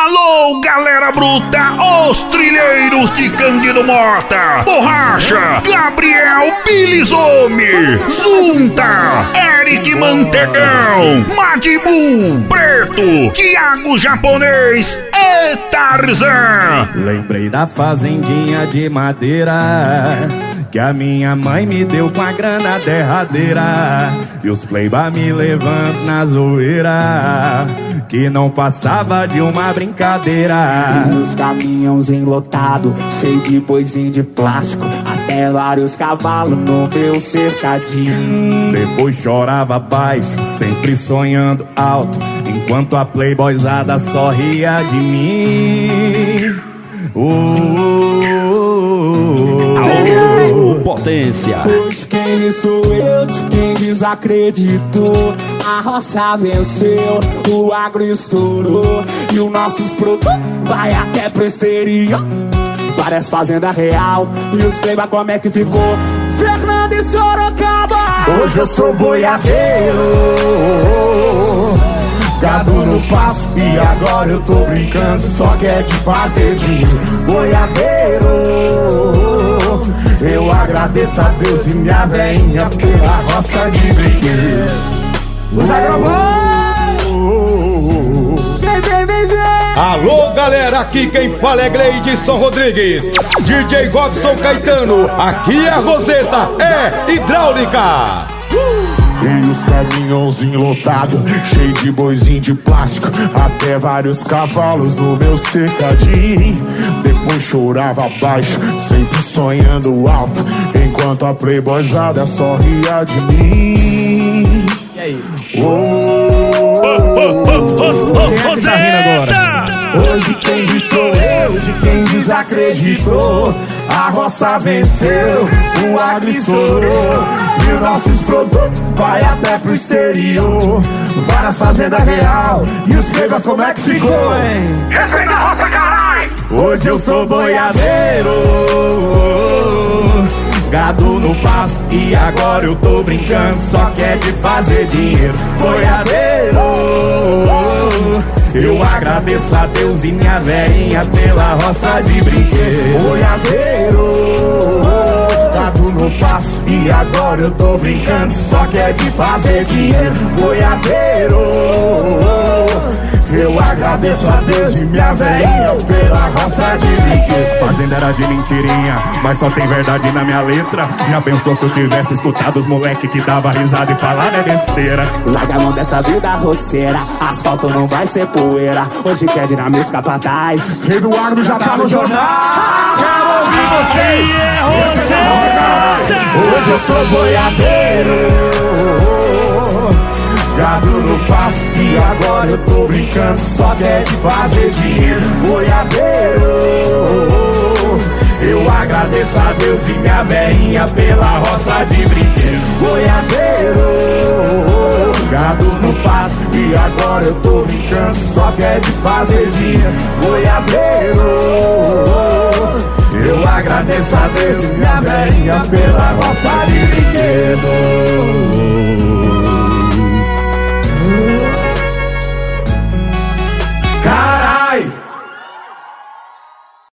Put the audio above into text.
Alô, galera bruta, os trilheiros de Cândido Mota, Borracha, Gabriel Bilizome, Zunta, Eric Mantegão, Madibu, Preto, Thiago Japonês e Tarzan. Lembrei da fazendinha de madeira que a minha mãe me deu com a grana derradeira, e os playba me levando na zoeira que não passava de uma brincadeira. E os caminhões enlotados, cheio de boizinho de plástico, até vários cavalos no meu cercadinho. Depois chorava baixo, sempre sonhando alto, enquanto a playboyzada só ria de mim. Potência. Hoje quem sou eu, de quem desacreditou. A roça venceu, o agro estourou, e os nossos produtos vai até pro exterior. Várias fazendas real, e os playba como é que ficou? Fernando e Sorocaba. Hoje eu sou boiadeiro, gado no passo, e agora eu tô brincando, só quer de fazer dinheiro. Boiadeiro, eu agradeço a Deus e minha veinha pela roça de brinquedo. Os Alô, galera, aqui quem fala é Gleidson Rodrigues, DJ Robson Caetano, aqui a Roseta é hidráulica. E os caminhões lotados, cheio de boizinho de plástico, até vários cavalos no meu cercadinho. Depois chorava baixo, sempre sonhando alto, enquanto a playboyzada só ria de mim. E aí? Quem é que tá rindo agora? Hoje quem diz sou eu, de quem desacreditou. A roça venceu, o agro estourou, e os nossos produtos vai até pro exterior. Várias fazendas real, e os playboys como é que ficou, hein? Respeita a roça, caralho! Hoje eu sou boiadeiro, gado no pasto, e agora eu tô brincando, só quer de fazer dinheiro. Boiadeiro, eu agradeço a Deus e minha veinha pela roça de brinquedo. Boiadeiro, gado no passo, e agora eu tô brincando, só quer de fazer dinheiro. Boiadeiro, eu agradeço a Deus e minha veinha pela roça de brinquedo. Fazenda era de mentirinha, mas só tem verdade na minha letra. Já pensou se eu tivesse escutado os moleque que dava risada e falar é besteira? Larga a mão dessa vida roceira, asfalto não vai ser poeira. Hoje quer virar meus capataz, Rei do agro já tá no jornal. Quero ouvir vocês! Hoje eu sou boiadeiro, gado no passo, e agora eu tô brincando, só quer de fazer dinheiro. Boiadeiro, eu agradeço a Deus e minha veinha pela roça de brinquedo. Boiadeiro, gado no pasto, e agora eu tô brincando, só quer de fazer dinheiro. Boiadeiro, eu agradeço a Deus e minha veinha pela roça de brinquedo.